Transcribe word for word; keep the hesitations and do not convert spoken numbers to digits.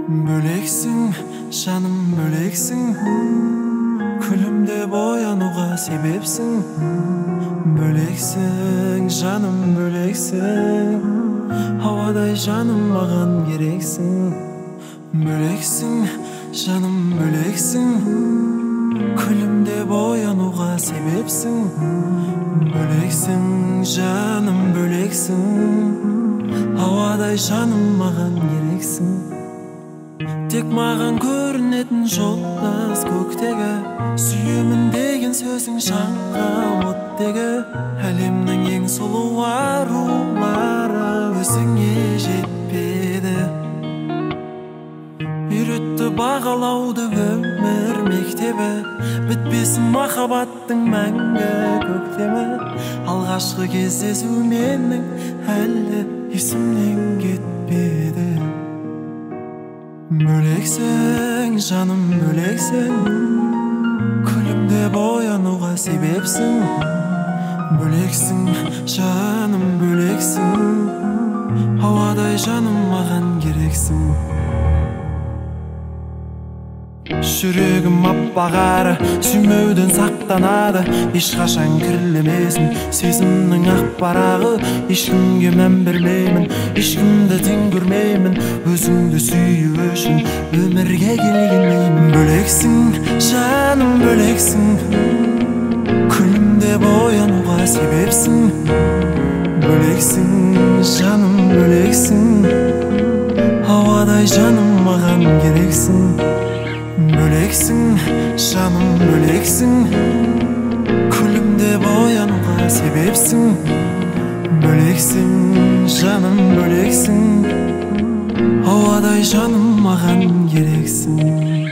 Bölексің, жаным бөлексің, күлімде боянуға себепсің. Бөлексің, жаным бөлексің, ауадай жаным маған керексің. Бөлексің, жаным бөлексің, күлімде боянуға себепсің. Бөлексің, жаным бөлексің, ауадай жаным маған керексің. Тек маған көрінетін жолдас көктегі, сүйемін деген сөзің шаңқам оттегі. Әлемнің ең сұлу арулары өзіңе жетпеді. Үйретті бағалауды өмір мектебі, бітпесін махаббаттың мәңгі көктемі. Алғашқы кездесу менің әлі есімнен кетпеді. Бөлексің, жаным бөлексің, күлімде боянуға себепсің. Бөлексің, жаным бөлексің, ауадай жаным маған керексің. Жүрегім аппағары, сүймеуден сақтанады, ешқашан кірлемесін сезімнің ақ парағы. Ешкімге мән бермеймін, ешкімді тең көрмеймін, өзіңді сүю үшін өмірге келгенмеймін. Бөлексің, жаным бөлексің, күлімде боянуға себепсің. Бөлексің, жаным бөлексің, ауадай жаным маған керексің. Бөлексің, жаным бөлексің, күлімде боянуға себепсің. Бөлексің, жаным бөлексің, ауадай жаным маған керексің.